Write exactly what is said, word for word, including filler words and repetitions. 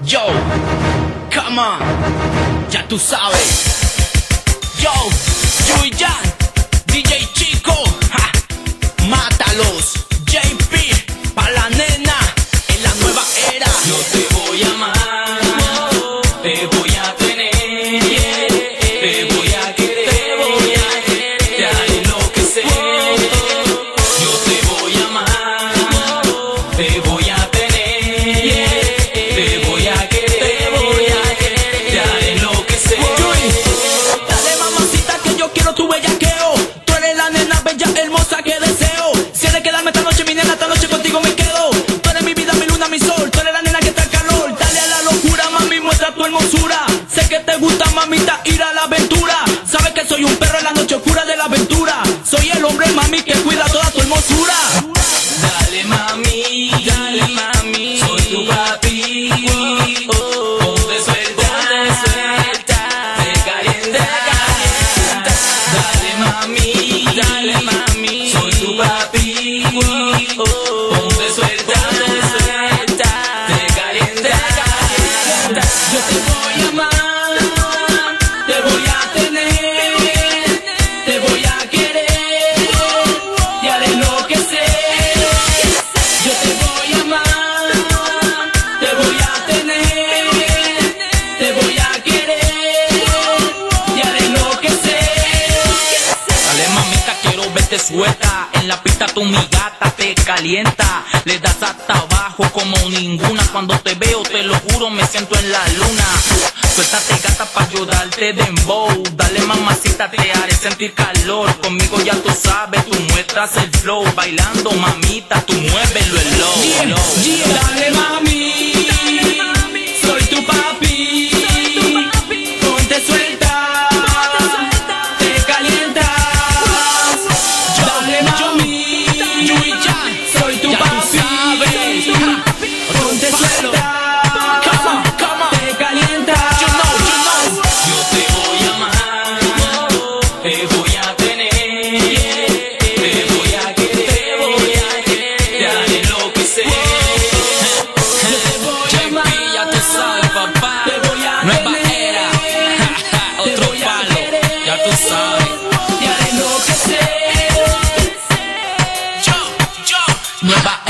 Yo, come on, ya tú sabes. Yo, Yui Jan, D J Chico, ja, mátalos. J P, pa' la nena, en la nueva era. Yo te voy a amar, te voy a tener, te voy a querer, te voy a querer, te haré lo que sé. Yo te voy a amar, te voy a tener, te voy a querer, te voy a querer, te haré lo que sé. Dale mamacita que yo quiero tu bellaqueo. Tú eres la nena bella, hermosa que deseo. Si eres quedarme esta noche, mi nena, esta noche contigo me quedo. Tú eres mi vida, mi luna, mi sol. Tú eres la nena que está al calor. Dale a la locura, mami, muestra tu hermosura. Sé que te gusta, mamita, ir a la aventura. Sabes que soy un perro en la noche oscura de la aventura. Soy el hombre, mami, que cuida toda tu hermosura. Dale mami, dale mami, soy tu papi. Oh, ponte suelta, ponte suelta, te calienta, calienta. Dale mami, dale mami, soy tu papi. Oh, ponte suelta, ponte suelta, te calienta, calienta. Yo te voy a amar, te voy a tener, te voy a querer, te haré lo que sé. Yo te voy a amar, te voy a tener, te voy a querer, te haré lo que sé. Dale mamita, quiero verte suelta. En la pista tú mi gata te calienta. Le das hasta abajo como ninguna. Cuando te veo te lo juro me siento en la luna. Suéltate gata pa' ayudarte de dembow. Dale mamacita, te haré sentir calor. Conmigo ya tú sabes, tú muestras el flow. Bailando mamita, tú muévelo el low, Yeah, low. yeah. Dale mami, soy tu papi. Ponte suelta, te calientas. Dale mami, Yui Jan, soy tu ya tú papi. sabes. Ponte suelta, Come on, come on. te calientas. You know, you know. Yo te voy a amar, te voy a tener, te voy a querer, te voy a querer, te haré lo que sé. Yo te voy a amar, ya tú sabes, papá. te voy a Nueva tener, era. te Otro voy a palo, querer, ya tú sabes. te haré lo que sé. Yo, yo. Nueva